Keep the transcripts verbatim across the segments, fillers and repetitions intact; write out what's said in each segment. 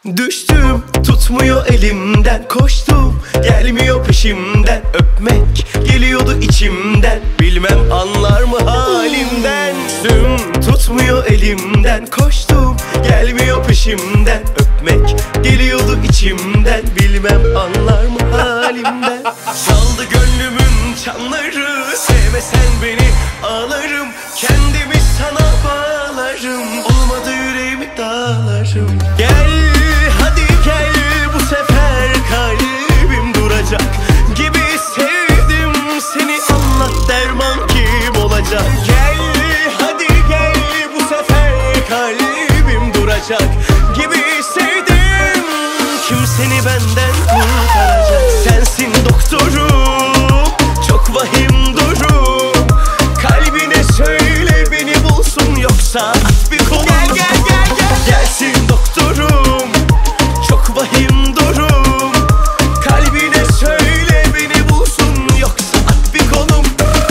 Düştüm, tutmuyor elimden. Koştum, gelmiyor peşimden. Öpmek geliyordu içimden. Bilmem anlar mı halimden. Düştüm, tutmuyor elimden. Koştum, gelmiyor peşimden. Öpmek geliyordu içimden. Bilmem anlar mı halimden. Çaldı gönlümün çanları. Sevmesen beni ağlarım. Kendimi sana bağlarım. Olmadı yüreğimi dağlarım. Gel hadi gel, bu sefer kalbim duracak gibi sevdim seni, anlat derman kim olacak? Gel hadi gel, bu sefer kalbim duracak gibi sevdim, kim seni benden kurtaracak? Sensin doktorum, çok vahim durum. Kalbine söyle beni bulsun, yoksa at bir kolum. Gel gel gel gel, gelsin doktorum, çok vahim durum. Kalbine söyle beni bulsun, yoksa at bir kolum.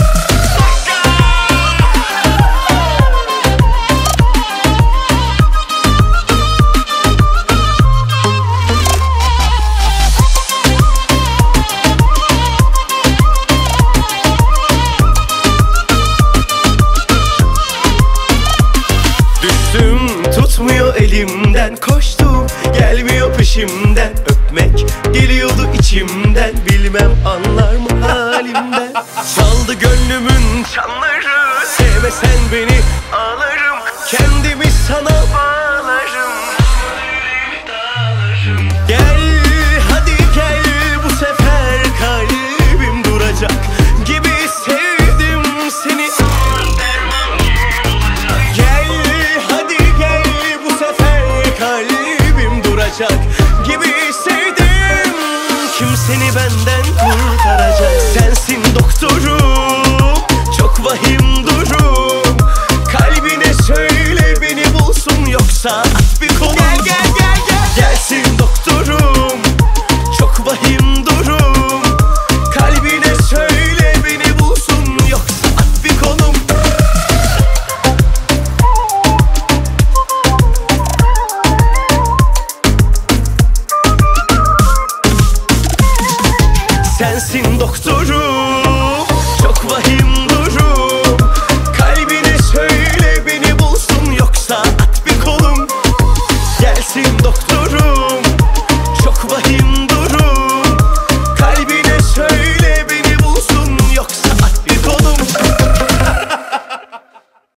Düştüm, tutmuyor elimden. Koştum, gelmiyor peşimden. Öpmek geliyordu içimden. Bilmem anlar mı halimden. Çaldı gönlümün çanları. Sevmesen beni ağlarım. Kendimi sana bağlarım.